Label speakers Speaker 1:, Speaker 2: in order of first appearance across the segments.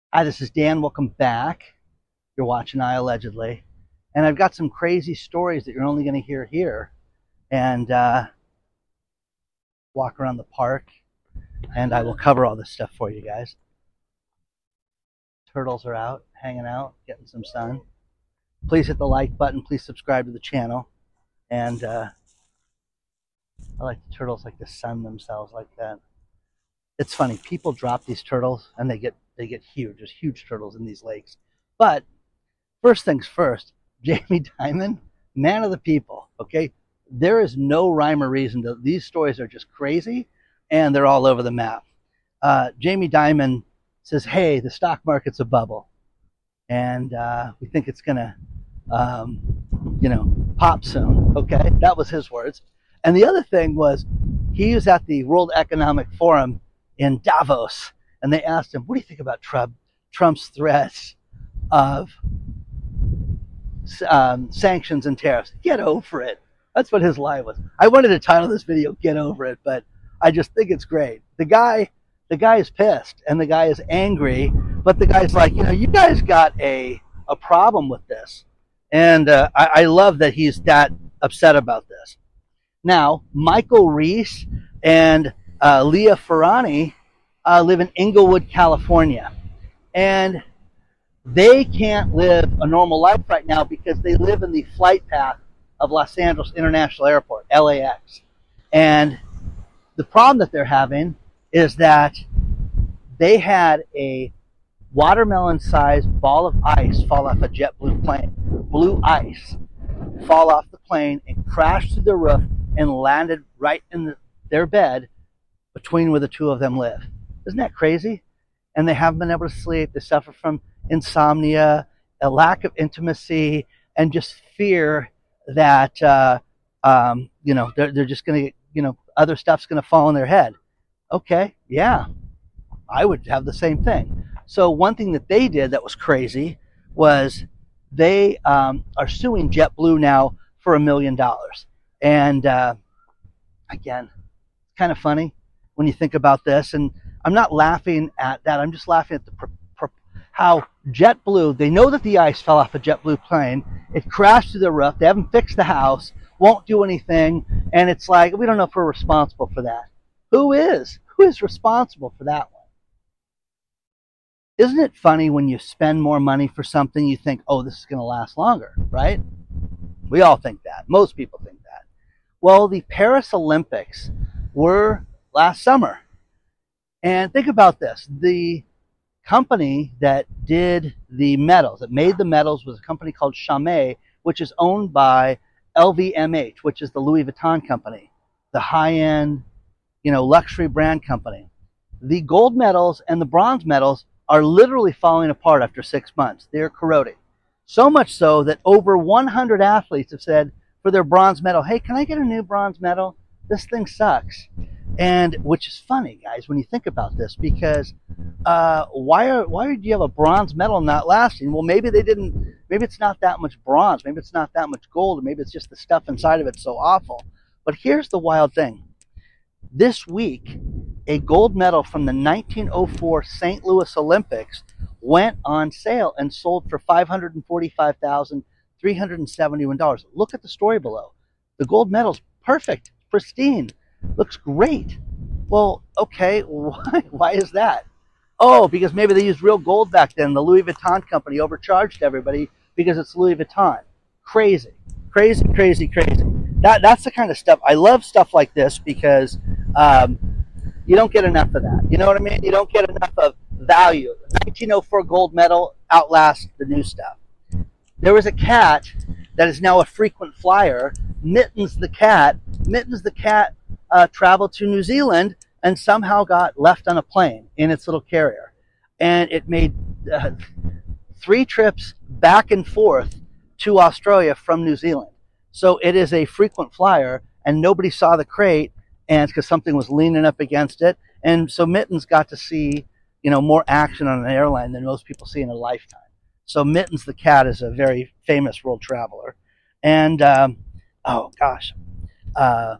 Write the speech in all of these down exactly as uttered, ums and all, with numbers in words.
Speaker 1: Hi, this is Dan. Welcome back. You're watching I Allegedly. And I've got some crazy stories that you're only going to hear here. And uh, walk around the park. And I will cover all this stuff for you guys. Turtles are out, hanging out, getting some sun. Please hit the like button. Please subscribe to the channel. And uh, I like the turtles like to sun themselves like that. It's funny. People drop these turtles and they get they get huge. There's huge turtles in these lakes. But first things first, Jamie Dimon, man of the people, okay? There is no rhyme or reason to these stories are just crazy and they're all over the map. Uh, Jamie Dimon says, hey, the stock market's a bubble. And uh, we think it's going to, um, you know, pop soon, okay? That was his words. And the other thing was he was at the World Economic Forum in Davos, and they asked him, what do you think about Trump, Trump's threats of um, sanctions and tariffs? Get over it. That's what his line was. I wanted to title this video, Get Over It, but I just think it's great. The guy, the guy is pissed, and the guy is angry, but the guy's like, you know, you guys got a, a problem with this. And uh, I, I love that he's that upset about this. Now, Michael Reese and uh, Leah Ferrani uh, live in Inglewood, California. And they can't live a normal life right now because they live in the flight path of Los Angeles International Airport, L A X. And the problem that they're having is that they had a watermelon-sized ball of ice fall off a JetBlue plane, blue ice, fall off the plane and crash through the roof and landed right in the, their bed between where the two of them live. Isn't that crazy? And they haven't been able to sleep. They suffer from insomnia, a lack of intimacy, and just fear that, uh, um, you know, they're, they're just going to, you know, other stuff's going to fall on their head. Okay, yeah, I would have the same thing. So one thing that they did that was crazy was they um, are suing JetBlue now for a million dollars. And uh, again, it's kind of funny when you think about this. And I'm not laughing at that. I'm just laughing at the pro- pro- how JetBlue, they know that the ice fell off a JetBlue plane. It crashed through the roof. They haven't fixed the house, won't do anything. And it's like, we don't know if we're responsible for that. Who is? Who is responsible for that one? Isn't it funny when you spend more money for something, you think, oh, this is going to last longer, right? We all think that. Most people think that. Well, the Paris Olympics were last summer. And think about this. The company that did the medals, that made the medals, was a company called Chaumet, which is owned by L V M H, which is the Louis Vuitton company, the high-end, you know, luxury brand company. The gold medals and the bronze medals are literally falling apart after six months. They're corroding. So much so that over one hundred athletes have said for their bronze medal, hey, can I get a new bronze medal? This thing sucks. And which is funny, guys, when you think about this, because uh, why are why do you have a bronze medal not lasting? Well, maybe they didn't, maybe it's not that much bronze, maybe it's not that much gold, or maybe it's just the stuff inside of it so awful. But here's the wild thing. This week, a gold medal from the nineteen oh four Saint Louis Olympics went on sale and sold for five hundred forty-five thousand three hundred seventy-one dollars. Look at the story below. The gold medal's perfect, pristine, looks great. Well, okay, why, why is that? Oh, because maybe they used real gold back then. The Louis Vuitton company overcharged everybody because it's Louis Vuitton. Crazy, crazy, crazy, crazy. That, that's the kind of stuff. I love stuff like this because um, you don't get enough of that. You know what I mean? You don't get enough of value. The nineteen oh four gold medal outlasts the new stuff. There was a cat that is now a frequent flyer. Mittens the cat. Mittens the cat uh, traveled to New Zealand and somehow got left on a plane in its little carrier. And it made uh, three trips back and forth to Australia from New Zealand. So it is a frequent flyer, and nobody saw the crate, and because something was leaning up against it. And so Mittens got to see, you know, more action on an airline than most people see in a lifetime. So Mittens the cat is a very famous world traveler. And, um, oh gosh, uh,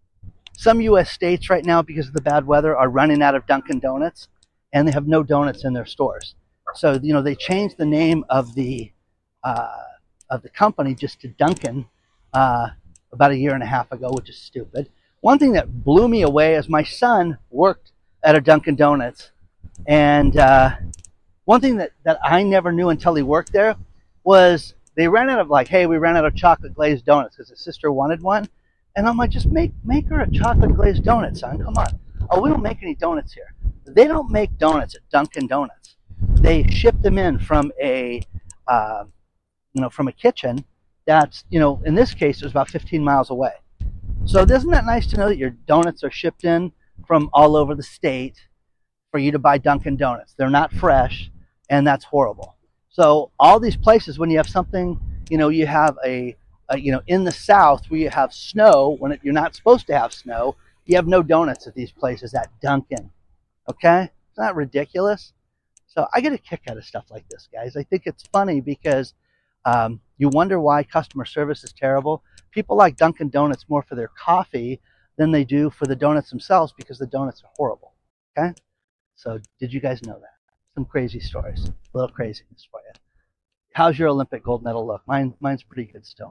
Speaker 1: some U S states right now, because of the bad weather, are running out of Dunkin' Donuts, and they have no donuts in their stores. So, you know, they changed the name of the uh, of the company just to Dunkin' uh, about a year and a half ago, which is stupid. One thing that blew me away is my son worked at a Dunkin' Donuts, and uh, one thing that, that I never knew until he worked there was they ran out of, like, hey, we ran out of chocolate glazed donuts because his sister wanted one. And I'm like, just make make her a chocolate glazed donut, son. Come on. Oh, we don't make any donuts here. They don't make donuts at Dunkin' Donuts. They ship them in from a, uh, you know, from a kitchen that's, you know, in this case, it was about fifteen miles away. So isn't that nice to know that your donuts are shipped in from all over the state for you to buy Dunkin' Donuts? They're not fresh, and that's horrible. So all these places, when you have something, you know, you have a, a you know, in the South where you have snow, when it, you're not supposed to have snow, you have no donuts at these places at Dunkin'. Okay? Isn't that ridiculous? So I get a kick out of stuff like this, guys. I think it's funny because um, you wonder why customer service is terrible. People like Dunkin' Donuts more for their coffee than they do for the donuts themselves because the donuts are horrible. Okay? So did you guys know that? Some crazy stories. A little craziness for you. How's your Olympic gold medal look? Mine, mine's pretty good still.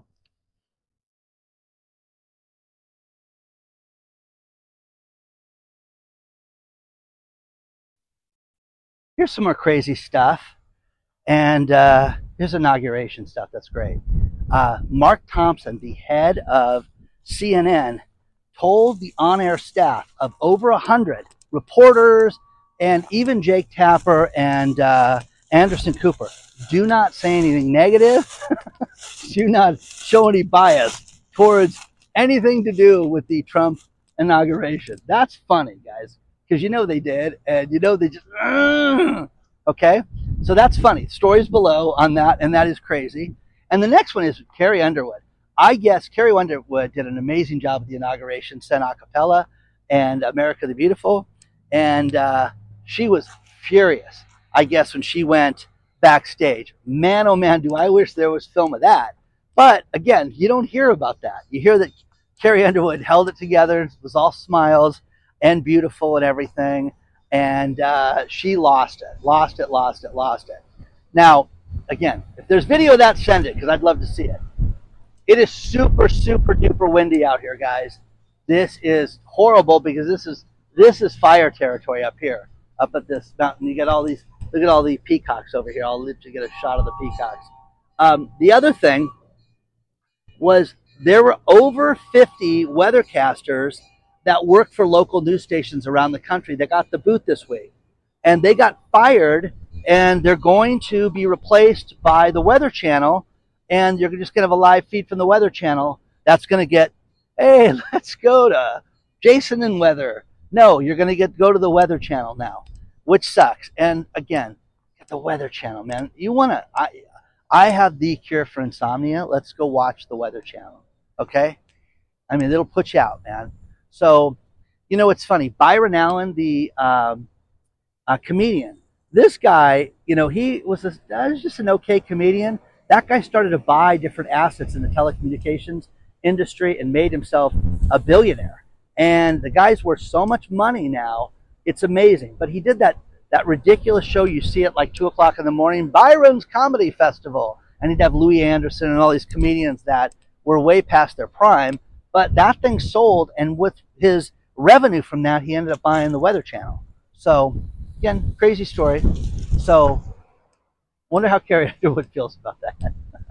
Speaker 1: Here's some more crazy stuff. And uh, here's inauguration stuff. That's great. Uh, Mark Thompson, the head of C N N, told the on-air staff of over a hundred reporters and even Jake Tapper and uh, Anderson Cooper, do not say anything negative. Do not show any bias towards anything to do with the Trump inauguration. That's funny, guys, because you know they did, and you know they just, uh, okay? So that's funny. Stories below on that, and that is crazy. And the next one is Carrie Underwood. I guess Carrie Underwood did an amazing job with the inauguration, sang a cappella and America the Beautiful, and uh, she was furious, I guess, when she went backstage. Man, oh man, do I wish there was film of that. But again, you don't hear about that. You hear that Carrie Underwood held it together, it was all smiles and beautiful and everything, and uh, she lost it, lost it, lost it, lost it. Now, again, if there's video of that, send it, because I'd love to see it. It is super, super duper windy out here, guys. This is horrible because this is this is fire territory up here, up at this mountain. You get all these, look at all the peacocks over here. I'll live to get a shot of the peacocks. Um, the other thing was there were over fifty weathercasters that work for local news stations around the country that got the boot this week. And they got fired, and they're going to be replaced by the Weather Channel, and you're just going to have a live feed from the Weather Channel that's going to get, hey, let's go to Jason and Weather. No, you're going to get go to the Weather Channel now, which sucks. And again, get the Weather Channel, man. You want to, I, I have the cure for insomnia. Let's go watch the Weather Channel, okay? I mean, it'll put you out, man. So, you know, it's funny. Byron Allen, the um, uh, comedian, this guy, you know, he was, a, uh, was just an okay comedian. That guy started to buy different assets in the telecommunications industry and made himself a billionaire. And the guy's worth so much money now, it's amazing. But he did that that ridiculous show you see at like two o'clock in the morning, Byron's Comedy Festival. And he'd have Louis Anderson and all these comedians that were way past their prime. But that thing sold, and with his revenue from that, he ended up buying the Weather Channel. So, again, crazy story. So, wonder how Carrie Underwood feels about that.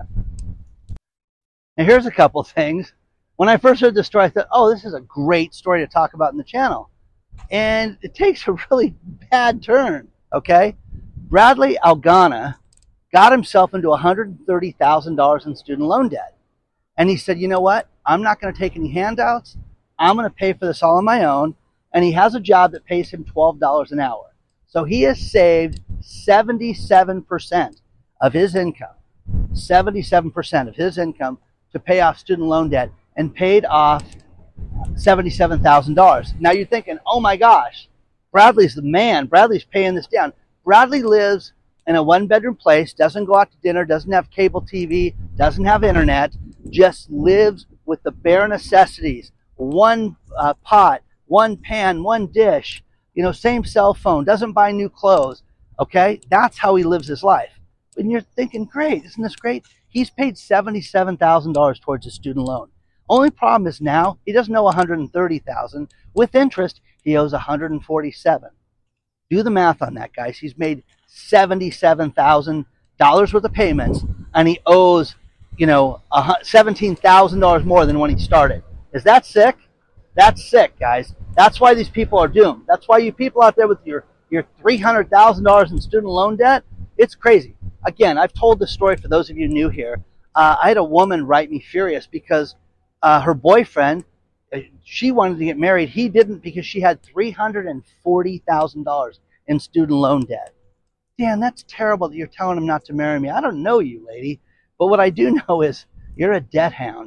Speaker 1: Now, here's a couple things. When I first heard this story, I thought, oh, this is a great story to talk about in the channel. And it takes a really bad turn, okay? Bradley Algana got himself into one hundred thirty thousand dollars in student loan debt. And he said, you know what? I'm not going to take any handouts. I'm going to pay for this all on my own. And he has a job that pays him twelve dollars an hour. So he has saved seventy-seven percent of his income, seventy-seven percent of his income to pay off student loan debt, and paid off seventy-seven thousand dollars. Now you're thinking, oh my gosh, Bradley's the man. Bradley's paying this down. Bradley lives in a one-bedroom place, doesn't go out to dinner, doesn't have cable T V, doesn't have internet, just lives with the bare necessities. One uh, pot, one pan, one dish, you know, same cell phone, doesn't buy new clothes. Okay? That's how he lives his life. And you're thinking, great, isn't this great? He's paid seventy-seven thousand dollars towards his student loan. Only problem is now he doesn't owe one hundred thirty thousand dollars. With interest, he owes one hundred forty-seven thousand dollars. Do the math on that, guys. He's made seventy-seven thousand dollars worth of payments, and he owes, you know, seventeen thousand dollars more than when he started. Is that sick? That's sick, guys. That's why these people are doomed. That's why you people out there with your, your three hundred thousand dollars in student loan debt, it's crazy. Again, I've told this story for those of you new here. Uh, I had a woman write me furious because uh, her boyfriend, she wanted to get married. He didn't because she had three hundred forty thousand dollars in student loan debt. Dan, that's terrible that you're telling him not to marry me. I don't know you, lady. But what I do know is you're a debt hound.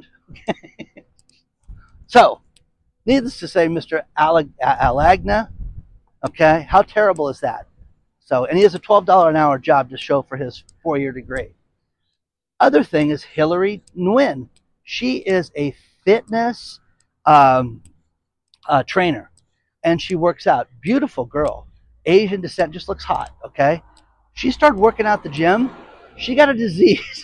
Speaker 1: So, needless to say, Mister Alag- Alagna, okay, how terrible is that? So, and he has a twelve dollars an hour job to show for his four-year degree. Other thing is Hillary Nguyen. She is a fitness um, uh, trainer, and she works out. Beautiful girl, Asian descent, just looks hot, okay? She started working out at the gym. She got a disease.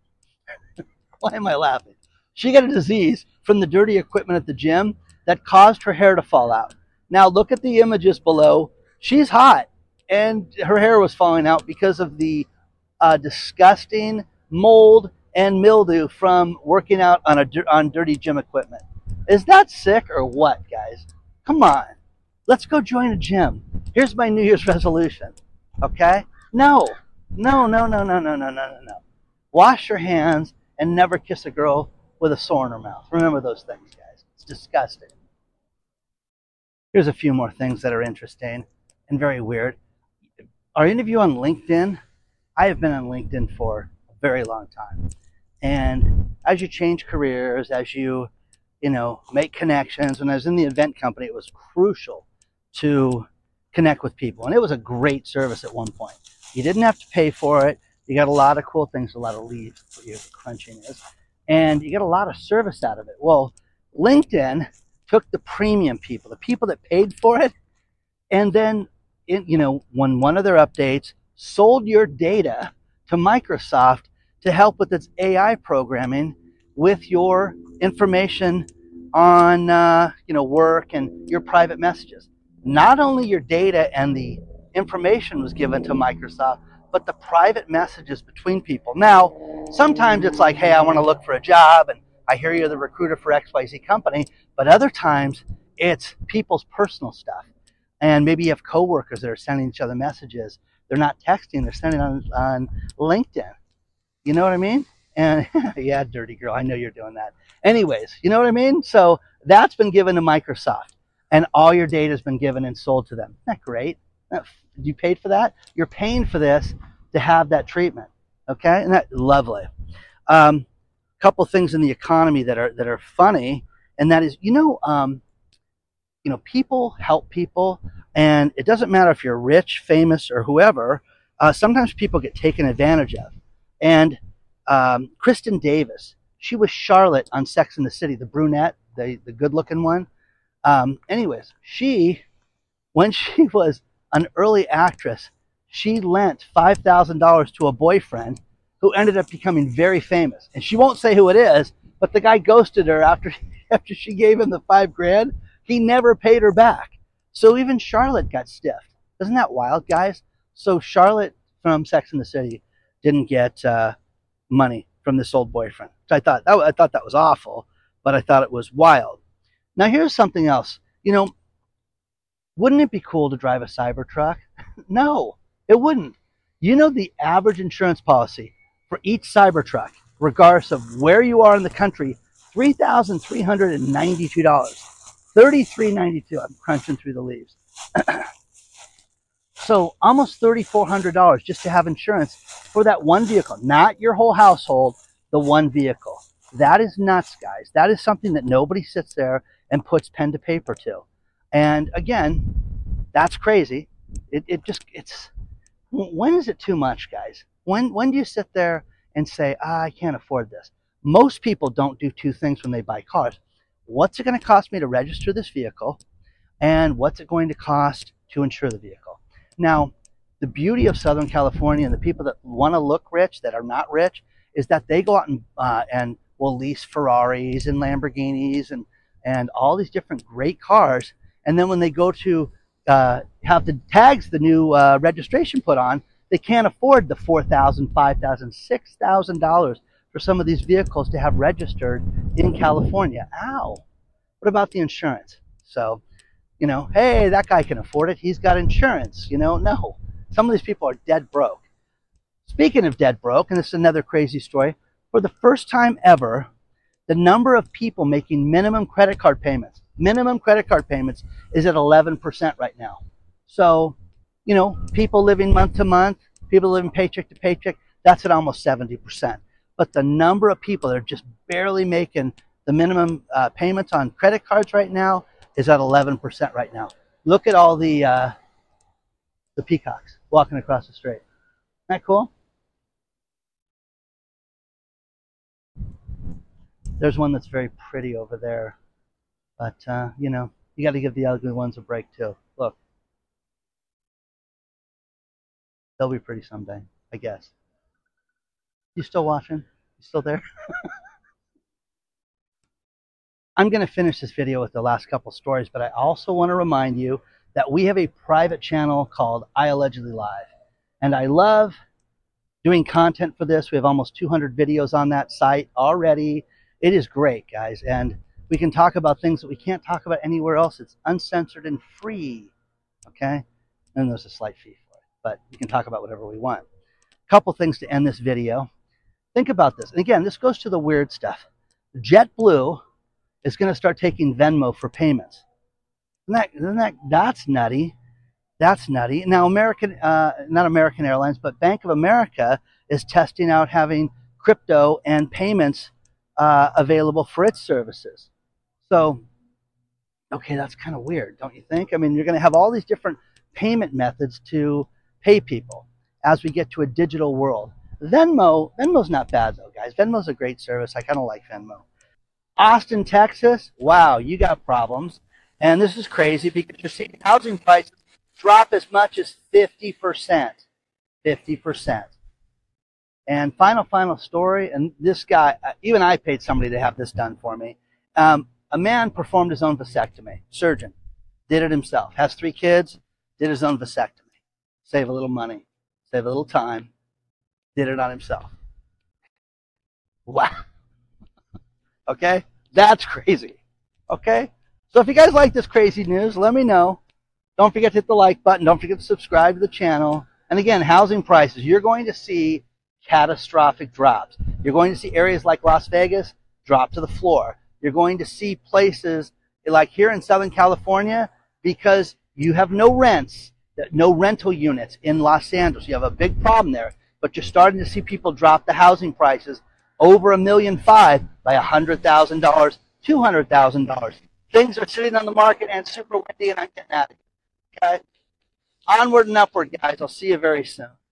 Speaker 1: Why am I laughing? She got a disease from the dirty equipment at the gym that caused her hair to fall out. Now look at the images below. She's hot, and her hair was falling out because of the uh, disgusting mold and mildew from working out on a on dirty gym equipment. Is that sick or what, guys? Come on. Let's go join a gym. Here's my New Year's resolution. Okay? No. No, no, no, no, no, no, no, no, no. Wash your hands and never kiss a girl with a sore in her mouth. Remember those things, guys. It's disgusting. Here's a few more things that are interesting and very weird. Are any of you on LinkedIn? I have been on LinkedIn for a very long time. And as you change careers, as you, you know, make connections, when I was in the event company, it was crucial to connect with people. And it was a great service at one point. You didn't have to pay for it. You got a lot of cool things, a lot of leads, what your crunching is. And you get a lot of service out of it. Well, LinkedIn took the premium people, the people that paid for it, and then, it, you know, when one of their updates sold your data to Microsoft to help with its A I programming with your information on, uh, you know, work and your private messages. Not only your data and the information was given to Microsoft, but the private messages between people. Now, sometimes it's like, hey, I want to look for a job, and I hear you're the recruiter for X Y Z company, but other times it's people's personal stuff. And maybe you have coworkers that are sending each other messages. They're not texting, they're sending on, on LinkedIn. You know what I mean? And yeah, dirty girl, I know you're doing that. Anyways, you know what I mean? So that's been given to Microsoft, and all your data has been given and sold to them. Isn't that great? You paid for that? You're paying for this to have that treatment. Okay? And that's lovely. Um, couple things in the economy that are that are funny, and that is, you know, um, you know, people help people, and it doesn't matter if you're rich, famous, or whoever. Uh, sometimes people get taken advantage of. And um, Kristen Davis, she was Charlotte on Sex and the City, the brunette, the the good-looking one. Um, anyways, she, when she was an early actress, she lent five thousand dollars to a boyfriend who ended up becoming very famous. And she won't say who it is, but the guy ghosted her after, after she gave him the five grand. He never paid her back. So even Charlotte got stiffed. Isn't that wild, guys? So Charlotte from Sex and the City didn't get uh, money from this old boyfriend. So I thought, that, I thought that was awful, but I thought it was wild. Now here's something else. You know, wouldn't it be cool to drive a Cybertruck? No, it wouldn't. You know the average insurance policy for each Cybertruck, regardless of where you are in the country, three thousand three hundred ninety-two dollars. thirty-three ninety-two. I'm crunching through the leaves. So almost thirty-four hundred dollars just to have insurance for that one vehicle, not your whole household, the one vehicle. That is nuts, guys. That is something that nobody sits there and puts pen to paper to. And again, that's crazy. It, it just, it's, when is it too much, guys? When, when do you sit there and say, ah, I can't afford this? Most people don't do two things when they buy cars. What's it going to cost me to register this vehicle? And what's it going to cost to insure the vehicle? Now, the beauty of Southern California and the people that want to look rich, that are not rich, is that they go out and, uh, and will lease Ferraris and Lamborghinis and, and all these different great cars. And then when they go to uh, have the tags, the new uh, registration put on, they can't afford the four thousand dollars, five thousand dollars, six thousand dollars for some of these vehicles to have registered in California. Ow. What about the insurance? So, you know, hey, that guy can afford it. He's got insurance. You know, no. Some of these people are dead broke. Speaking of dead broke, and this is another crazy story, for the first time ever, the number of people making minimum credit card payments, minimum credit card payments is at eleven percent right now. So, you know, people living month to month, people living paycheck to paycheck, that's at almost seventy percent. But the number of people that are just barely making the minimum uh, payments on credit cards right now is at eleven percent right now. Look at all the uh, the peacocks walking across the street. Isn't that cool? There's one that's very pretty over there. But, uh, you know, you got to give the ugly ones a break too. Look. They'll be pretty someday, I guess. You still watching? You still there? I'm going to finish this video with the last couple stories, but I also want to remind you that we have a private channel called I Allegedly Live. And I love doing content for this. We have almost two hundred videos on that site already. It is great, guys. And we can talk about things that we can't talk about anywhere else. It's uncensored and free. Okay? And there's a slight fee for it. But we can talk about whatever we want. A couple things to end this video. Think about this. And again, this goes to the weird stuff. JetBlue is going to start taking Venmo for payments. Isn't that, isn't that, that's nutty. That's nutty. Now, American, uh, not American Airlines, but Bank of America is testing out having crypto and payments uh, available for its services. So, okay, that's kind of weird, don't you think? I mean, you're going to have all these different payment methods to pay people as we get to a digital world. Venmo, Venmo's not bad though, guys. Venmo's a great service. I kind of like Venmo. Austin, Texas, wow, you got problems. And this is crazy because you're seeing housing prices drop as much as fifty percent. fifty percent. And final, final story, and this guy, even I paid somebody to have this done for me. Um, a man performed his own vasectomy. Surgeon. Did it himself. Has three kids. Did his own vasectomy. Save a little money. Save a little time. Did it on himself. Wow. Okay? That's crazy. Okay? So if you guys like this crazy news, let me know. Don't forget to hit the like button. Don't forget to subscribe to the channel. And again, housing prices. You're going to see catastrophic drops. You're going to see areas like Las Vegas drop to the floor. You're going to see places like here in Southern California, because you have no rents, no rental units in Los Angeles. You have a big problem there. But you're starting to see people drop the housing prices over a million five by a hundred thousand dollars, two hundred thousand dollars. Things are sitting on the market and super windy, and I'm getting out of here. Okay? Onward and upward, guys. I'll see you very soon.